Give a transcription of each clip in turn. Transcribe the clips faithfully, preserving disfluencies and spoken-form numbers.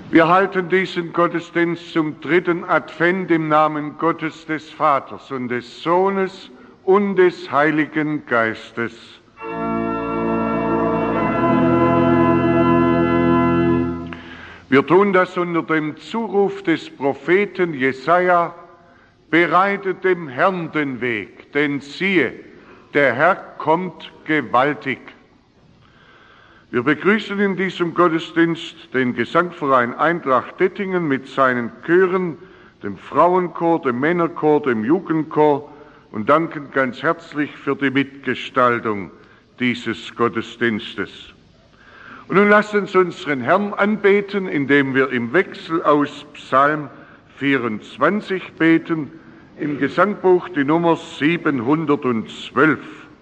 Wir halten diesen Gottesdienst zum dritten Advent im Namen Gottes des Vaters und des Sohnes und des Heiligen Geistes. Wir tun das unter dem Zuruf des Propheten Jesaja: Bereitet dem Herrn den Weg, denn siehe, der Herr kommt gewaltig. Wir begrüßen in diesem Gottesdienst den Gesangverein Eintracht Dettingen mit seinen Chören, dem Frauenchor, dem Männerchor, dem Jugendchor und danken ganz herzlich für die Mitgestaltung dieses Gottesdienstes. Und nun lasst uns unseren Herrn anbeten, indem wir im Wechsel aus Psalm vierundzwanzig beten, im Gesangbuch die Nummer siebenhundertzwölf.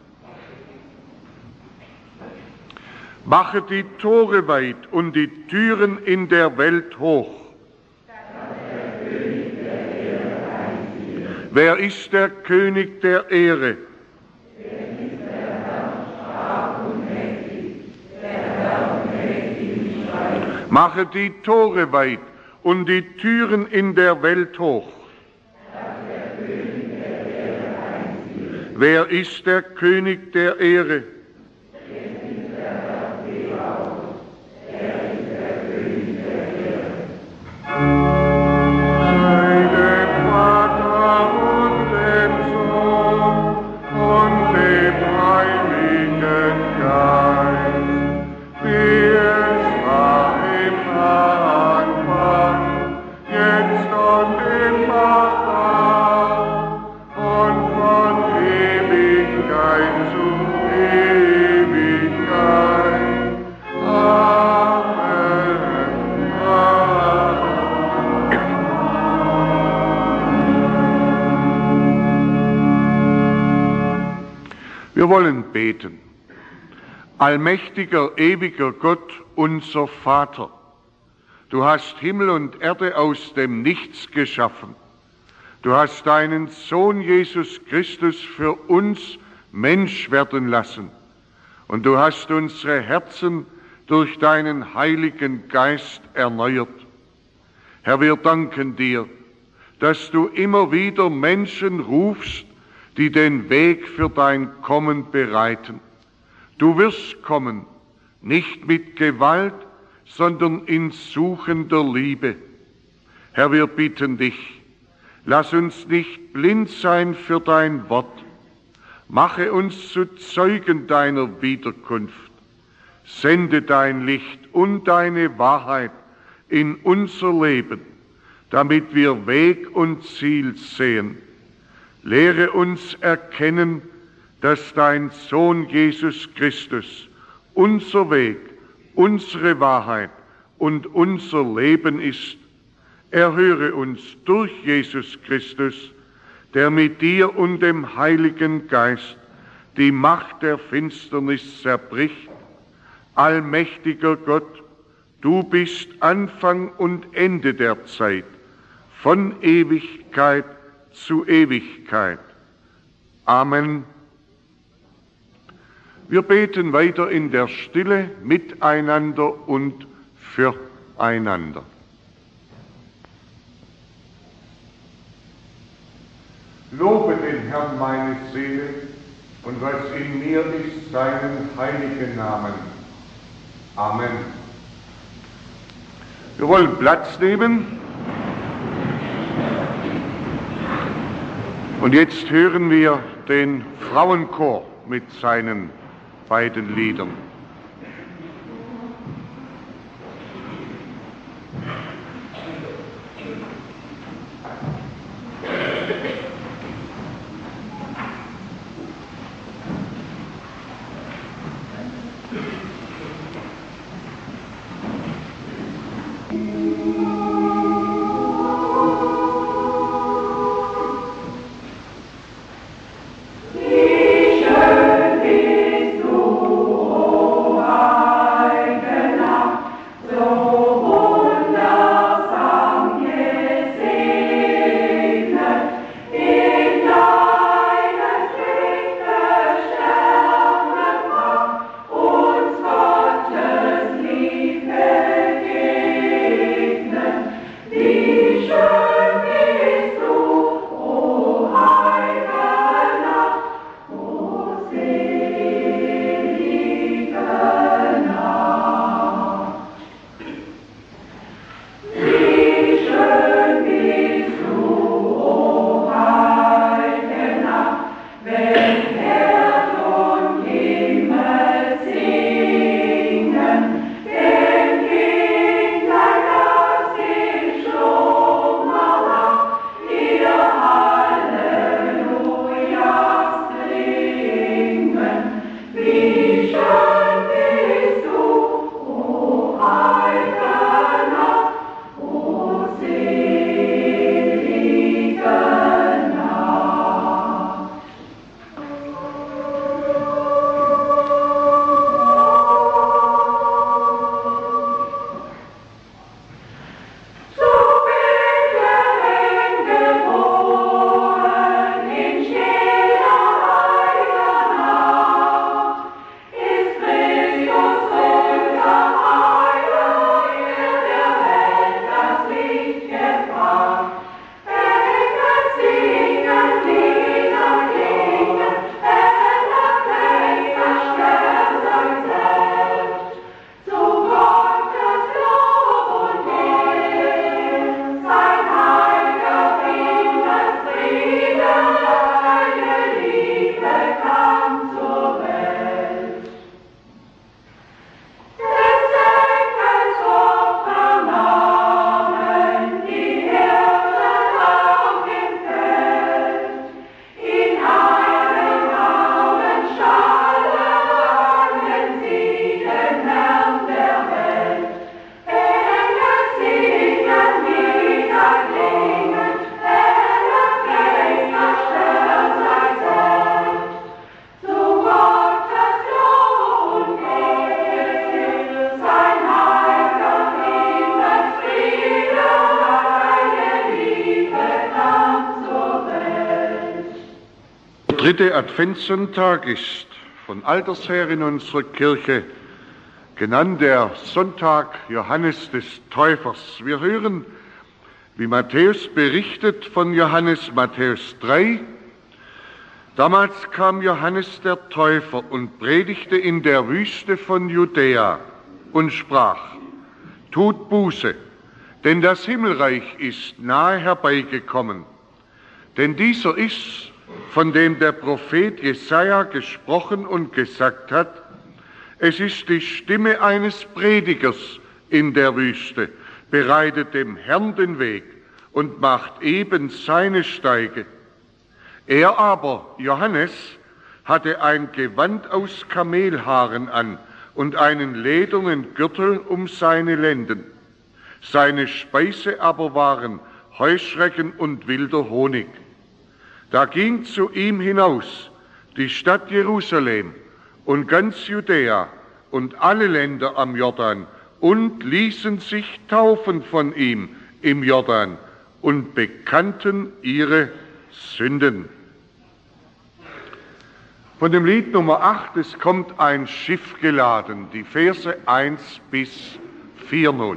Mache die Tore weit und die Türen in der Welt hoch. Wer ist der König der Ehre? Mache die Tore weit und die Türen in der Welt hoch. Wer ist der König der Ehre? Wir wollen beten. Allmächtiger, ewiger Gott, unser Vater, du hast Himmel und Erde aus dem Nichts geschaffen. Du hast deinen Sohn Jesus Christus für uns Mensch werden lassen. Und du hast unsere Herzen durch deinen Heiligen Geist erneuert. Herr, wir danken dir, dass du immer wieder Menschen rufst, die den Weg für dein Kommen bereiten. Du wirst kommen, nicht mit Gewalt, sondern in suchender Liebe. Herr, wir bitten dich, lass uns nicht blind sein für dein Wort. Mache uns zu Zeugen deiner Wiederkunft. Sende dein Licht und deine Wahrheit in unser Leben, damit wir Weg und Ziel sehen. Lehre uns erkennen, dass dein Sohn Jesus Christus unser Weg, unsere Wahrheit und unser Leben ist. Erhöre uns durch Jesus Christus, der mit dir und dem Heiligen Geist die Macht der Finsternis zerbricht. Allmächtiger Gott, du bist Anfang und Ende der Zeit, von Ewigkeit zu Ewigkeit. Amen. Wir beten weiter in der Stille miteinander und füreinander. Lobe den Herrn meine Seele und was in mir ist, seinen heiligen Namen. Amen. Wir wollen Platz nehmen. Und jetzt hören wir den Frauenchor mit seinen beiden Liedern. Wie schön bist du, dritte Adventssonntag ist von alters her in unserer Kirche genannt der Sonntag Johannes des Täufers. Wir hören, wie Matthäus berichtet von Johannes, Matthäus drei. Damals kam Johannes der Täufer und predigte in der Wüste von Judäa und sprach: Tut Buße, denn das Himmelreich ist nahe herbeigekommen. Denn dieser ist, von dem der Prophet Jesaja gesprochen und gesagt hat: Es ist die Stimme eines Predigers in der Wüste, bereitet dem Herrn den Weg und macht eben seine Steige. Er aber, Johannes, hatte ein Gewand aus Kamelhaaren an und einen ledernen Gürtel um seine Lenden. Seine Speise aber waren Heuschrecken und wilder Honig. Da ging zu ihm hinaus die Stadt Jerusalem und ganz Judäa und alle Länder am Jordan und ließen sich taufen von ihm im Jordan und bekannten ihre Sünden. Von dem Lied Nummer acht, es kommt ein Schiff geladen, die Verse eins bis vier nun.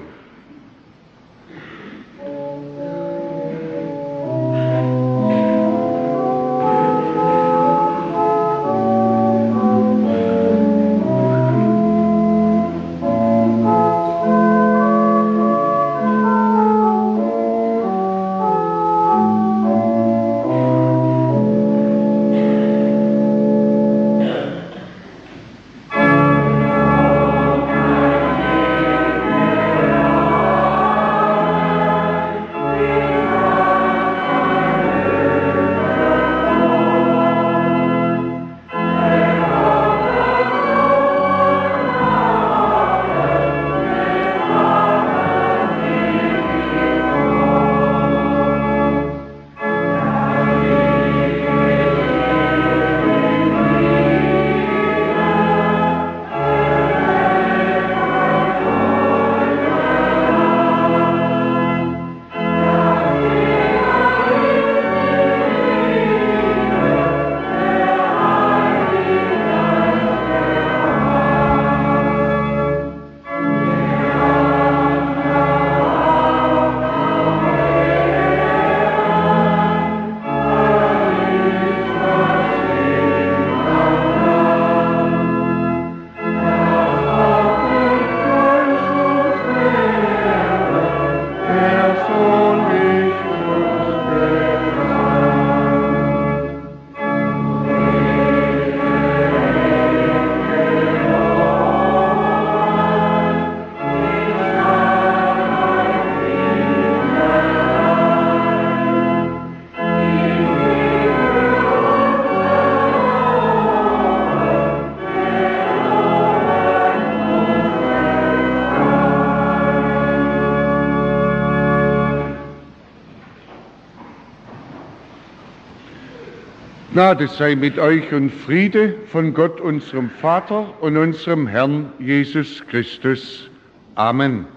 Gnade sei mit euch und Friede von Gott, unserem Vater und unserem Herrn Jesus Christus. Amen.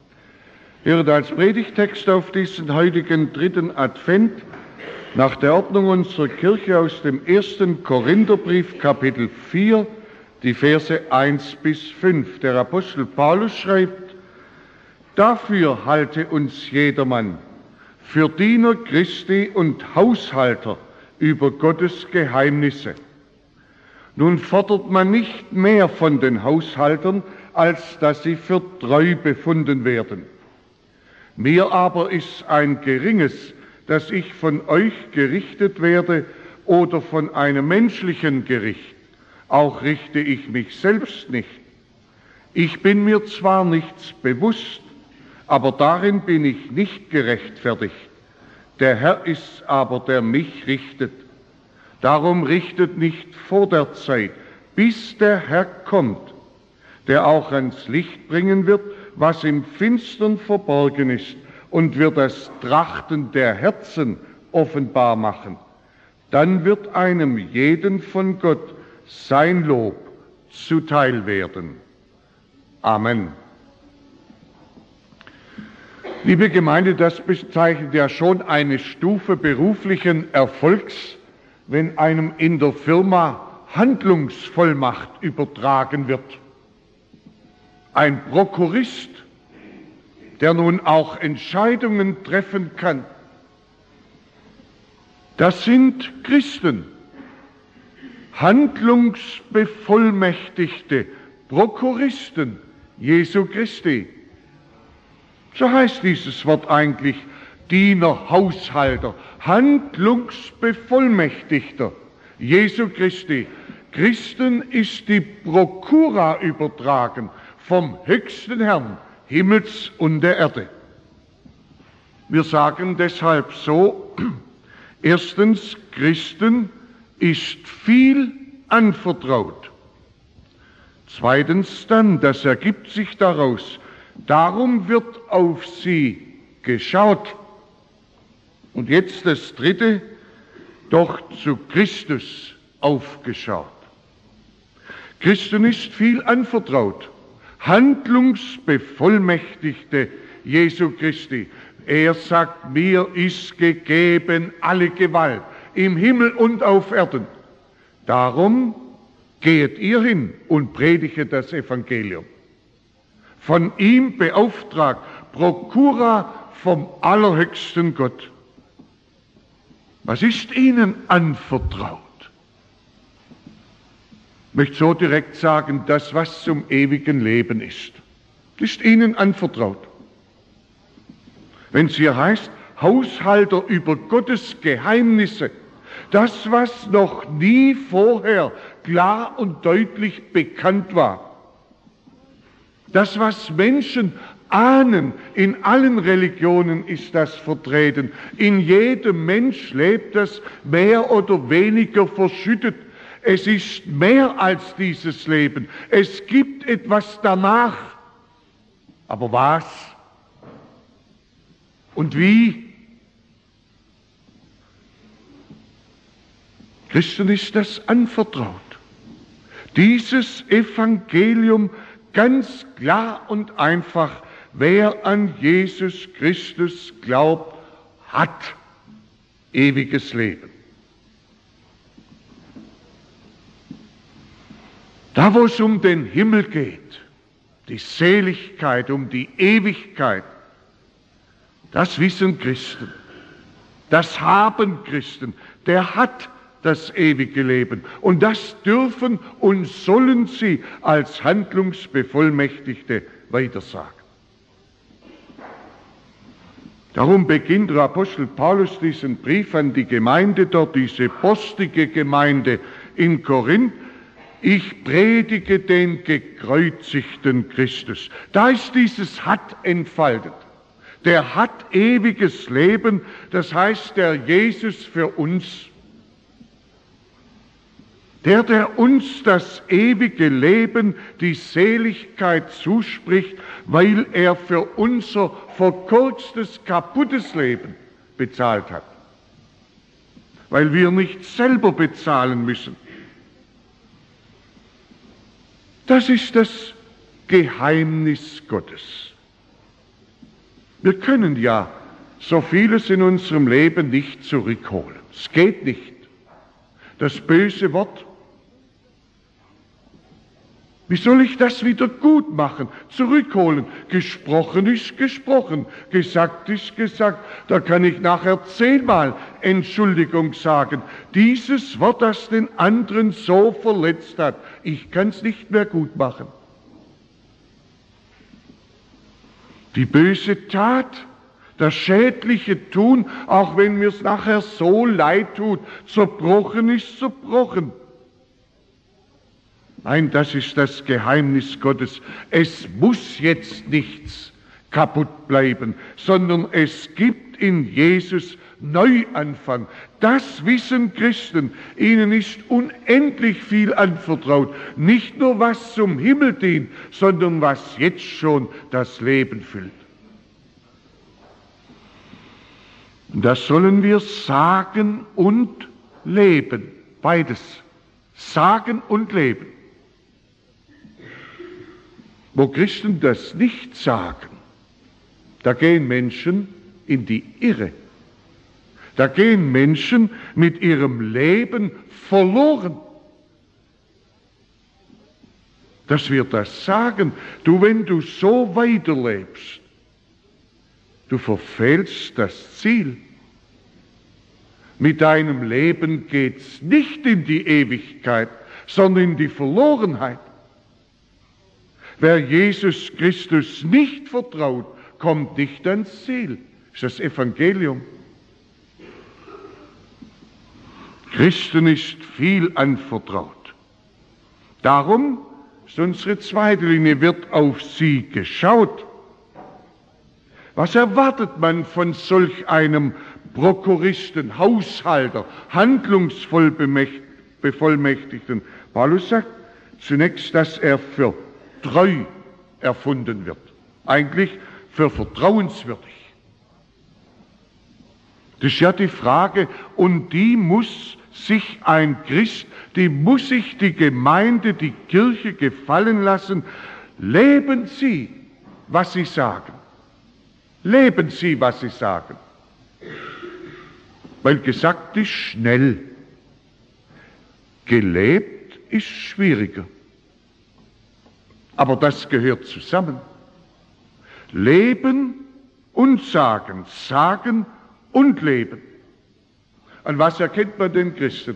Hört als Predigtext auf diesen heutigen dritten Advent nach der Ordnung unserer Kirche aus dem ersten Korintherbrief, Kapitel vier, die Verse eins bis fünf. Der Apostel Paulus schreibt: Dafür halte uns jedermann für Diener Christi und Haushalter über Gottes Geheimnisse. Nun fordert man nicht mehr von den Haushaltern, als dass sie für treu befunden werden. Mir aber ist ein geringes, dass ich von euch gerichtet werde oder von einem menschlichen Gericht. Auch richte ich mich selbst nicht. Ich bin mir zwar nichts bewusst, aber darin bin ich nicht gerechtfertigt. Der Herr ist aber, der mich richtet. Darum richtet nicht vor der Zeit, bis der Herr kommt, der auch ans Licht bringen wird, was im Finstern verborgen ist, und wird das Trachten der Herzen offenbar machen. Dann wird einem jeden von Gott sein Lob zuteil werden. Amen. Liebe Gemeinde, das bezeichnet ja schon eine Stufe beruflichen Erfolgs, wenn einem in der Firma Handlungsvollmacht übertragen wird. Ein Prokurist, der nun auch Entscheidungen treffen kann. Das sind Christen, Handlungsbevollmächtigte Prokuristen Jesu Christi. So heißt dieses Wort eigentlich, Diener, Haushalter, Handlungsbevollmächtigter Jesu Christi. Christen ist die Prokura übertragen vom höchsten Herrn Himmels und der Erde. Wir sagen deshalb so, erstens, Christen ist viel anvertraut. Zweitens dann, das ergibt sich daraus, darum wird auf sie geschaut. Und jetzt das Dritte, doch zu Christus aufgeschaut. Christen ist viel anvertraut, Handlungsbevollmächtigte Jesu Christi. Er sagt, mir ist gegeben alle Gewalt im Himmel und auf Erden. Darum geht ihr hin und predigt das Evangelium. Von ihm beauftragt, Prokura vom allerhöchsten Gott. Was ist ihnen anvertraut? Ich möchte so direkt sagen, das, was zum ewigen Leben ist, ist ihnen anvertraut. Wenn es hier heißt, Haushalter über Gottes Geheimnisse, das, was noch nie vorher klar und deutlich bekannt war, das, was Menschen ahnen, in allen Religionen ist das vertreten, in jedem Mensch lebt das mehr oder weniger verschüttet. Es ist mehr als dieses Leben. Es gibt etwas danach. Aber was? Und wie? Christen ist das anvertraut. Dieses Evangelium ganz klar und einfach, wer an Jesus Christus glaubt, hat ewiges Leben. Da, wo es um den Himmel geht, die Seligkeit, um die Ewigkeit, das wissen Christen, das haben Christen, der hat das ewige Leben. Und das dürfen und sollen sie als Handlungsbevollmächtigte weitersagen. Darum beginnt der Apostel Paulus diesen Brief an die Gemeinde dort, diese postige Gemeinde in Korinth. Ich predige den gekreuzigten Christus. Da ist dieses Hat entfaltet. Der hat ewiges Leben, das heißt der Jesus für uns. Der, der uns das ewige Leben, die Seligkeit zuspricht, weil er für unser verkorkstes, kaputtes Leben bezahlt hat. Weil wir nicht selber bezahlen müssen. Das ist das Geheimnis Gottes. Wir können ja so vieles in unserem Leben nicht zurückholen. Es geht nicht. Das böse Wort. Wie soll ich das wieder gut machen, zurückholen? Gesprochen ist gesprochen, gesagt ist gesagt. Da kann ich nachher zehnmal Entschuldigung sagen. Dieses Wort, das den anderen so verletzt hat, ich kann es nicht mehr gut machen. Die böse Tat, das schädliche Tun, auch wenn mir es nachher so leid tut, zerbrochen ist zerbrochen. Nein, das ist das Geheimnis Gottes. Es muss jetzt nichts kaputt bleiben, sondern es gibt in Jesus Neuanfang. Das wissen Christen. Ihnen ist unendlich viel anvertraut. Nicht nur was zum Himmel dient, sondern was jetzt schon das Leben füllt. Und das sollen wir sagen und leben. Beides. Sagen und leben. Wo Christen das nicht sagen, da gehen Menschen in die Irre. Da gehen Menschen mit ihrem Leben verloren. Dass wir das sagen, du, wenn du so weiterlebst, du verfehlst das Ziel. Mit deinem Leben geht's nicht in die Ewigkeit, sondern in die Verlorenheit. Wer Jesus Christus nicht vertraut, kommt nicht ans Ziel. Das ist das Evangelium. Christen ist viel anvertraut. Darum ist unsere zweite Linie, wird auf sie geschaut. Was erwartet man von solch einem Prokuristen, Haushalter, handlungsvoll bevollmächtigten? Paulus sagt zunächst, dass er für treu erfunden wird, eigentlich für vertrauenswürdig. Das ist ja die Frage, und die muss sich ein Christ, die muss sich die Gemeinde, die Kirche gefallen lassen. Leben Sie, was Sie sagen. Leben Sie, was Sie sagen. Weil gesagt ist schnell, gelebt ist schwieriger. Aber das gehört zusammen. Leben und sagen, sagen und leben. An was erkennt man den Christen?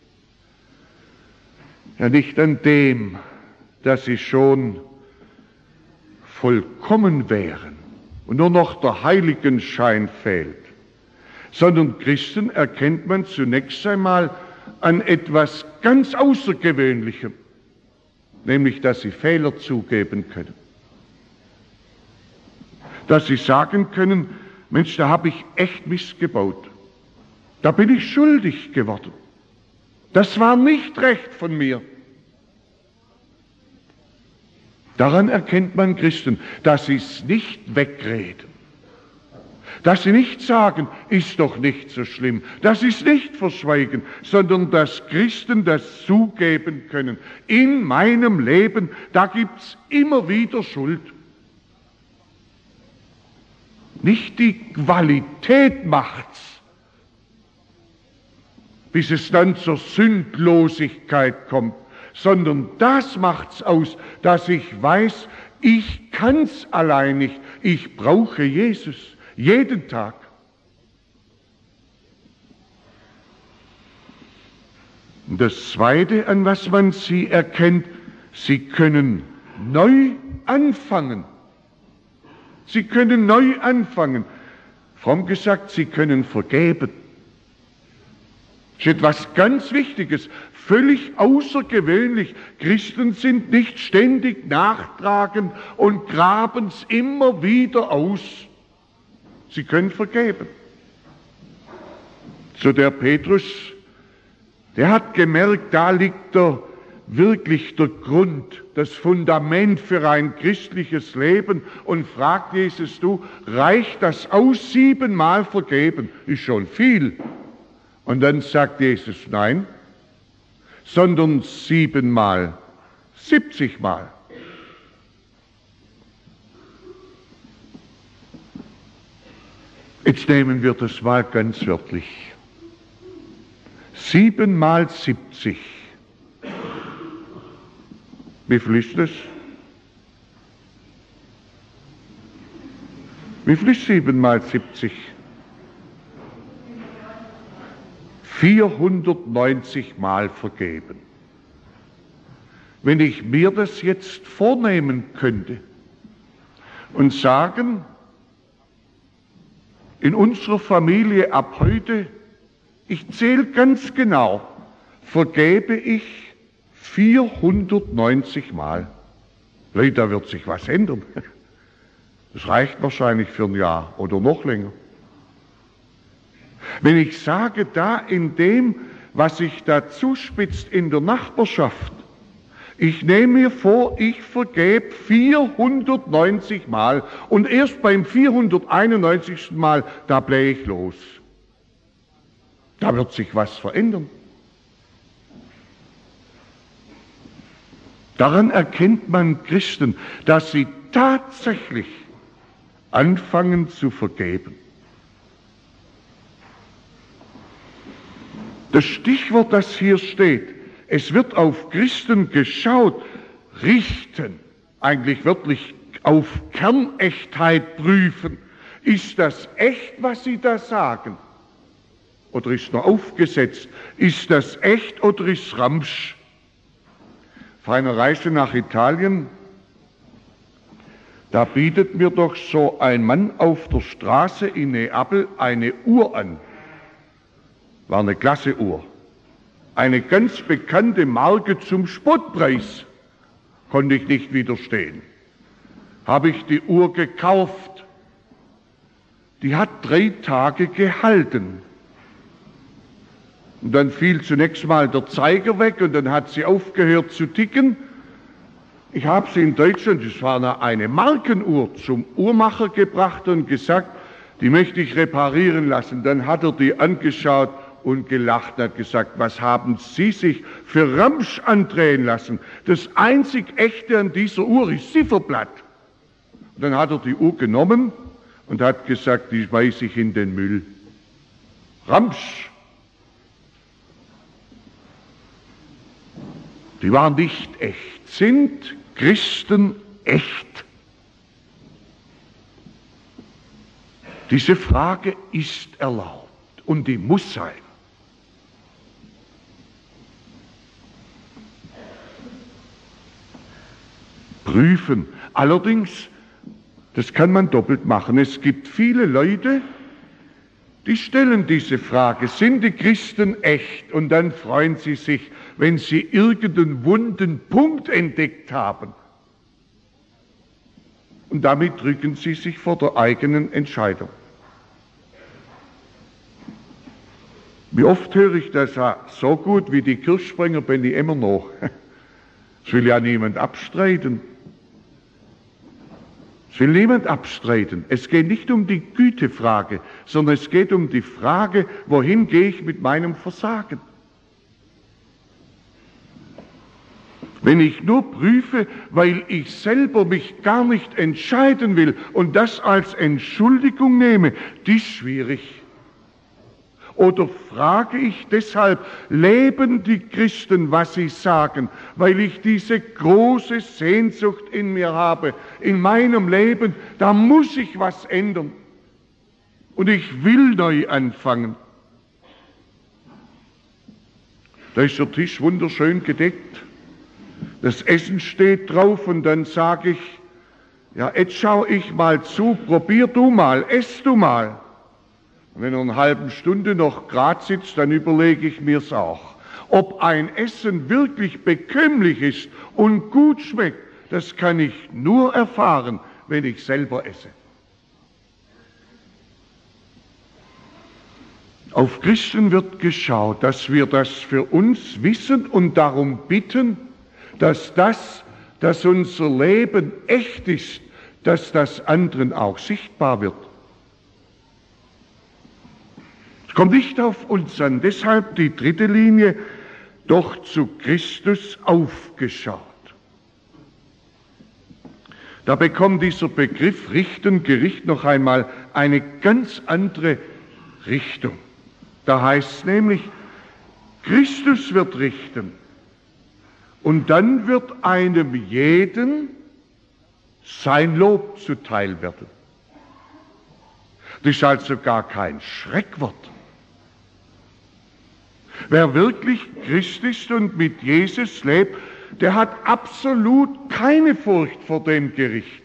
Ja, nicht an dem, dass sie schon vollkommen wären und nur noch der Heiligenschein fehlt, sondern Christen erkennt man zunächst einmal an etwas ganz Außergewöhnlichem, nämlich, dass sie Fehler zugeben können. Dass sie sagen können, Mensch, da habe ich echt Mist gebaut. Da bin ich schuldig geworden. Das war nicht recht von mir. Daran erkennt man Christen, dass sie es nicht wegreden. Dass sie nicht sagen, ist doch nicht so schlimm. Dass sie es nicht verschweigen, sondern dass Christen das zugeben können. In meinem Leben, da gibt es immer wieder Schuld. Nicht die Qualität macht's, bis es dann zur Sündlosigkeit kommt, sondern das macht's aus, dass ich weiß, ich kann's allein nicht, ich brauche Jesus, jeden Tag. Und das Zweite, an was man sie erkennt, sie können neu anfangen. Sie können neu anfangen. Fromm gesagt, sie können vergeben. Das ist etwas ganz Wichtiges, völlig außergewöhnlich. Christen sind nicht ständig nachtragend und graben es immer wieder aus. Sie können vergeben. So der Petrus, der hat gemerkt, da liegt der, wirklich der Grund, das Fundament für ein christliches Leben und fragt Jesus, du, reicht das aus, siebenmal vergeben? Ist schon viel. Und dann sagt Jesus, nein, sondern siebenmal, siebzigmal. Jetzt nehmen wir das mal ganz wörtlich. Siebenmal siebzig. Wie viel ist das? Wie viel ist siebenmal siebzig? vierhundertneunzig Mal vergeben. Wenn ich mir das jetzt vornehmen könnte und sagen, in unserer Familie ab heute, ich zähle ganz genau, vergebe ich vierhundertneunzig Mal. Da wird sich was ändern. Das reicht wahrscheinlich für ein Jahr oder noch länger. Wenn ich sage, da in dem, was sich da zuspitzt in der Nachbarschaft, ich nehme mir vor, ich vergebe vierhundertneunzig Mal und erst beim vierhunderteinundneunzigsten Mal, da blähe ich los. Da wird sich was verändern. Daran erkennt man Christen, dass sie tatsächlich anfangen zu vergeben. Das Stichwort, das hier steht, es wird auf Christen geschaut, richten, eigentlich wörtlich auf Kernechtheit prüfen. Ist das echt, was sie da sagen? Oder ist nur aufgesetzt? Ist das echt oder ist Ramsch? Auf einer Reise nach Italien, da bietet mir doch so ein Mann auf der Straße in Neapel eine Uhr an. War eine klasse Uhr. Eine ganz bekannte Marke zum Spottpreis. Konnte ich nicht widerstehen. Habe ich die Uhr gekauft. Die hat drei Tage gehalten. Und dann fiel zunächst mal der Zeiger weg und dann hat sie aufgehört zu ticken. Ich habe sie in Deutschland, das war eine Markenuhr, zum Uhrmacher gebracht und gesagt, die möchte ich reparieren lassen. Dann hat er die angeschaut und gelacht und hat gesagt, was haben Sie sich für Ramsch andrehen lassen? Das einzig Echte an dieser Uhr ist Zifferblatt. Und dann hat er die Uhr genommen und hat gesagt, die schmeiße ich in den Müll. Ramsch. Die waren nicht echt. Sind Christen echt? Diese Frage ist erlaubt und die muss sein. Prüfen. Allerdings, das kann man doppelt machen. Es gibt viele Leute, die stellen diese Frage, sind die Christen echt? Und dann freuen sie sich, wenn sie irgendeinen wunden Punkt entdeckt haben. Und damit drücken sie sich vor der eigenen Entscheidung. Wie oft höre ich das so gut wie die Kirchsprenger bin ich immer noch. Das will ja niemand abstreiten. Es will niemand abstreiten. Es geht nicht um die Gütefrage, sondern es geht um die Frage, wohin gehe ich mit meinem Versagen? Wenn ich nur prüfe, weil ich selber mich gar nicht entscheiden will und das als Entschuldigung nehme, das ist schwierig. Oder frage ich deshalb, leben die Christen, was sie sagen, weil ich diese große Sehnsucht in mir habe, in meinem Leben, da muss ich was ändern. Und ich will neu anfangen. Da ist der Tisch wunderschön gedeckt. Das Essen steht drauf und dann sage ich, ja, jetzt schau ich mal zu, probier du mal, ess du mal. Und wenn er eine halbe Stunde noch grad sitzt, dann überlege ich mir's auch. Ob ein Essen wirklich bekömmlich ist und gut schmeckt, das kann ich nur erfahren, wenn ich selber esse. Auf Christen wird geschaut, dass wir das für uns wissen und darum bitten, dass das, dass unser Leben echt ist, dass das anderen auch sichtbar wird. Es kommt nicht auf uns an, deshalb die dritte Linie, doch zu Christus aufgeschaut. Da bekommt dieser Begriff Richten, Gericht noch einmal eine ganz andere Richtung. Da heißt es nämlich, Christus wird richten. Und dann wird einem jeden sein Lob zuteil werden. Das ist also gar kein Schreckwort. Wer wirklich Christ ist und mit Jesus lebt, der hat absolut keine Furcht vor dem Gericht.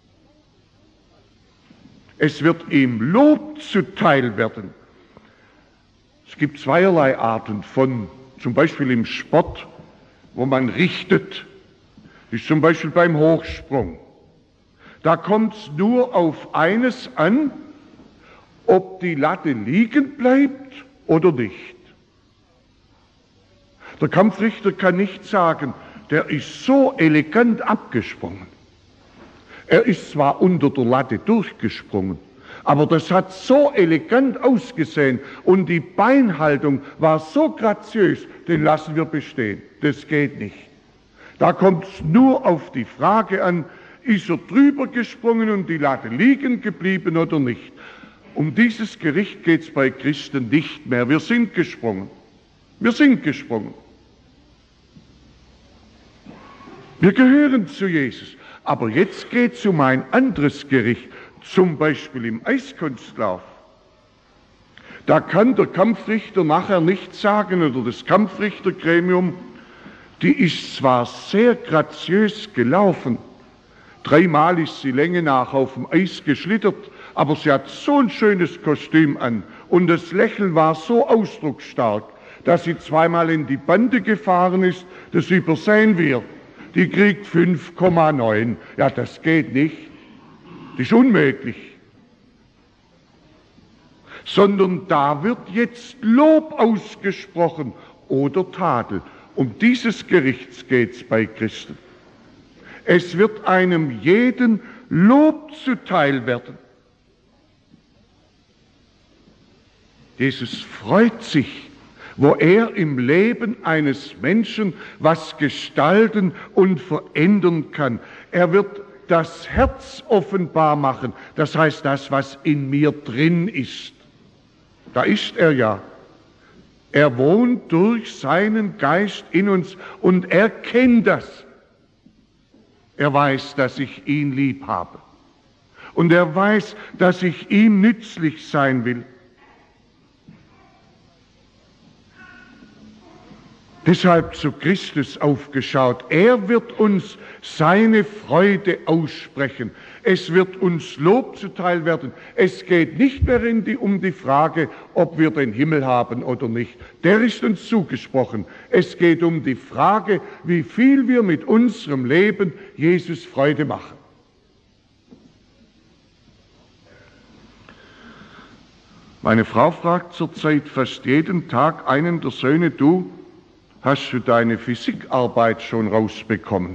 Es wird ihm Lob zuteil werden. Es gibt zweierlei Arten von, zum Beispiel im Sport, wo man richtet. Das ist zum Beispiel beim Hochsprung. Da kommt es nur auf eines an, ob die Latte liegen bleibt oder nicht. Der Kampfrichter kann nicht sagen, der ist so elegant abgesprungen. Er ist zwar unter der Latte durchgesprungen, aber das hat so elegant ausgesehen und die Beinhaltung war so graziös, den lassen wir bestehen. Das geht nicht. Da kommt es nur auf die Frage an, ist er drüber gesprungen und die Latte liegen geblieben oder nicht. Um dieses Gericht geht es bei Christen nicht mehr. Wir sind gesprungen. Wir sind gesprungen. Wir gehören zu Jesus. Aber jetzt geht es um ein anderes Gericht, zum Beispiel im Eiskunstlauf. Da kann der Kampfrichter nachher nicht sagen, oder das Kampfrichtergremium, die ist zwar sehr graziös gelaufen, dreimal ist sie Länge nach auf dem Eis geschlittert, aber sie hat so ein schönes Kostüm an und das Lächeln war so ausdrucksstark, dass sie zweimal in die Bande gefahren ist, das übersehen wir. Die kriegt fünf Komma neun. Ja, das geht nicht. Das ist unmöglich. Sondern da wird jetzt Lob ausgesprochen oder Tadel. Um dieses Gerichts geht es bei Christen. Es wird einem jeden Lob zuteil werden. Jesus freut sich, wo er im Leben eines Menschen was gestalten und verändern kann. Er wird das Herz offenbar machen, das heißt das, was in mir drin ist. Da ist er ja. Er wohnt durch seinen Geist in uns und er kennt das. Er weiß, dass ich ihn lieb habe. Und er weiß, dass ich ihm nützlich sein will. Deshalb zu Christus aufgeschaut. Er wird uns seine Freude aussprechen. Es wird uns Lob zuteil werden. Es geht nicht mehr in die, um die Frage, ob wir den Himmel haben oder nicht. Der ist uns zugesprochen. Es geht um die Frage, wie viel wir mit unserem Leben Jesus Freude machen. Meine Frau fragt zurzeit fast jeden Tag einen der Söhne, du, hast du deine Physikarbeit schon rausbekommen?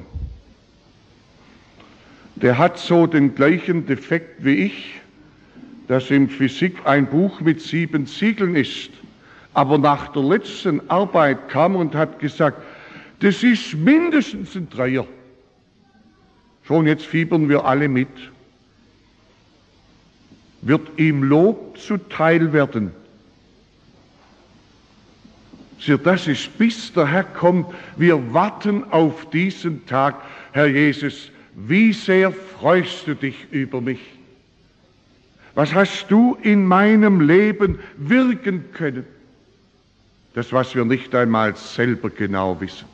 Der hat so den gleichen Defekt wie ich, dass in Physik ein Buch mit sieben Siegeln ist. Aber nach der letzten Arbeit kam und hat gesagt, das ist mindestens ein Dreier. Schon jetzt fiebern wir alle mit. Wird ihm Lob zuteil werden. Das ist, bis der Herr kommt. Wir warten auf diesen Tag. Herr Jesus, wie sehr freust du dich über mich? Was hast du in meinem Leben wirken können? Das, was wir nicht einmal selber genau wissen.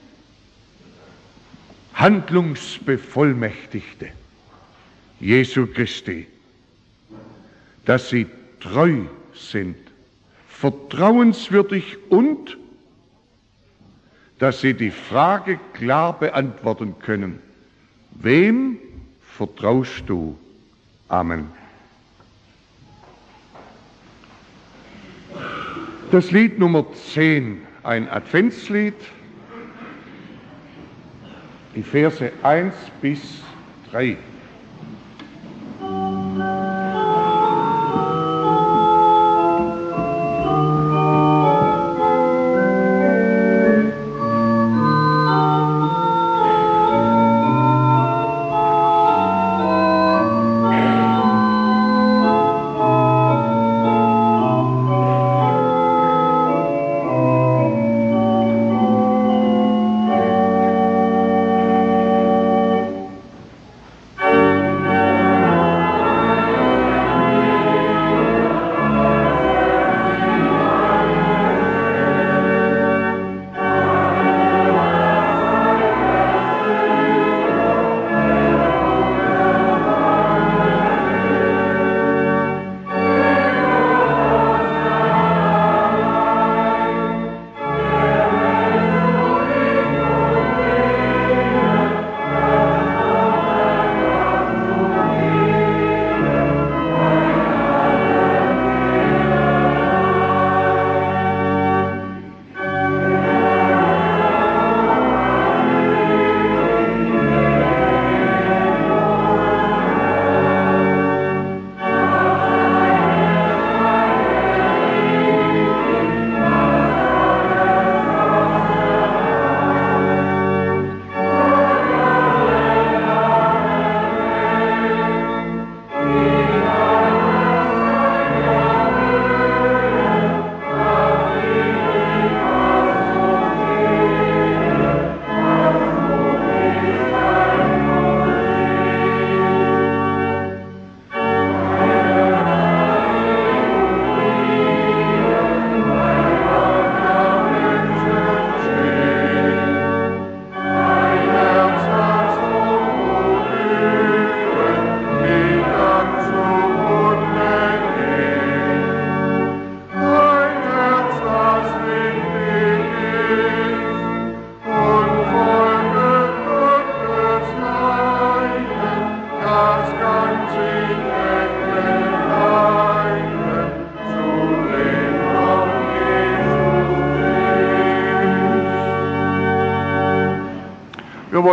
Handlungsbevollmächtigte Jesu Christi, dass sie treu sind, vertrauenswürdig und dass sie die Frage klar beantworten können. Wem vertraust du? Amen. Das Lied Nummer zehn, ein Adventslied, die Verse eins bis drei.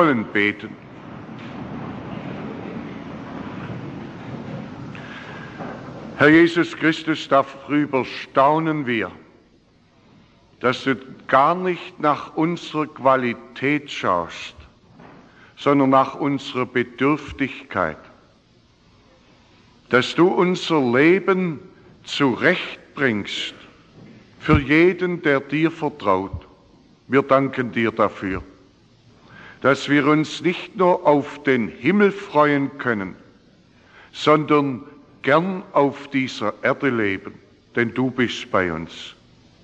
wollen beten. Herr Jesus Christus, darüber staunen wir, dass du gar nicht nach unserer Qualität schaust, sondern nach unserer Bedürftigkeit, dass du unser Leben zurechtbringst für jeden, der dir vertraut. Wir danken dir dafür, dass wir uns nicht nur auf den Himmel freuen können, sondern gern auf dieser Erde leben, denn du bist bei uns.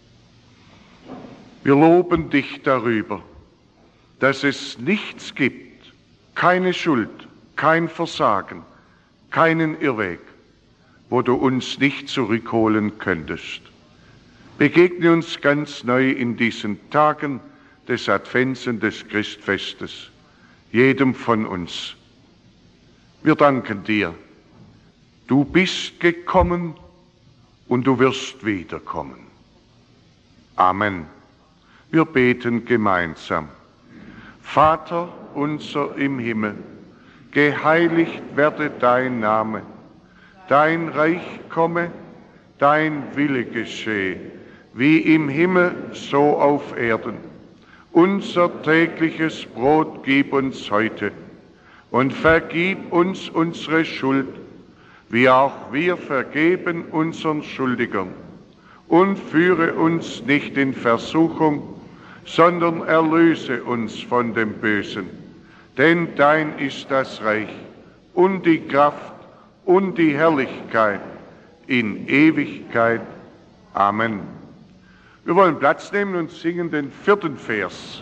Wir loben dich darüber, dass es nichts gibt, keine Schuld, kein Versagen, keinen Irrweg, wo du uns nicht zurückholen könntest. Begegne uns ganz neu in diesen Tagen des Advents und des Christfestes, jedem von uns. Wir danken dir. Du bist gekommen und du wirst wiederkommen. Amen. Wir beten gemeinsam. Vater unser im Himmel, geheiligt werde dein Name. Dein Reich komme, dein Wille geschehe, wie im Himmel, so auf Erden. Unser tägliches Brot gib uns heute und vergib uns unsere Schuld, wie auch wir vergeben unseren Schuldigern. Und führe uns nicht in Versuchung, sondern erlöse uns von dem Bösen. Denn dein ist das Reich und die Kraft und die Herrlichkeit in Ewigkeit. Amen. Wir wollen Platz nehmen und singen den vierten Vers.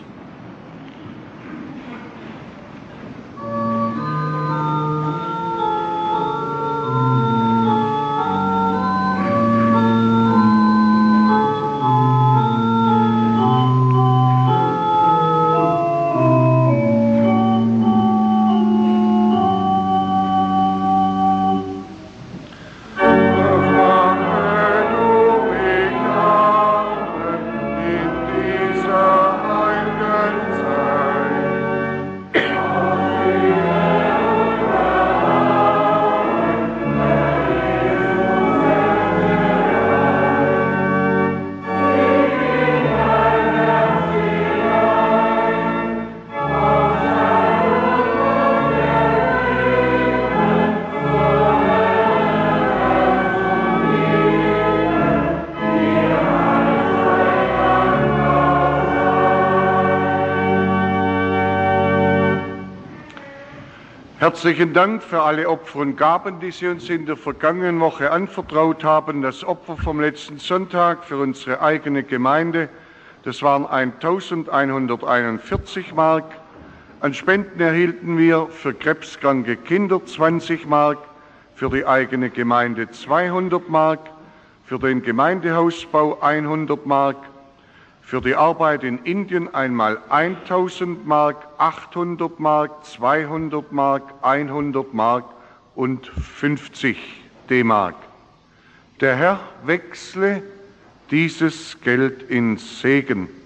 Herzlichen Dank für alle Opfer und Gaben, die Sie uns in der vergangenen Woche anvertraut haben. Das Opfer vom letzten Sonntag für unsere eigene Gemeinde, das waren eintausendeinhunderteinundvierzig Mark. An Spenden erhielten wir für krebskranke Kinder zwanzig Mark, für die eigene Gemeinde zweihundert Mark, für den Gemeindehausbau hundert Mark, für die Arbeit in Indien einmal tausend Mark, achthundert Mark, zweihundert Mark, hundert Mark und fünfzig D-Mark. Der Herr wechsle dieses Geld in Segen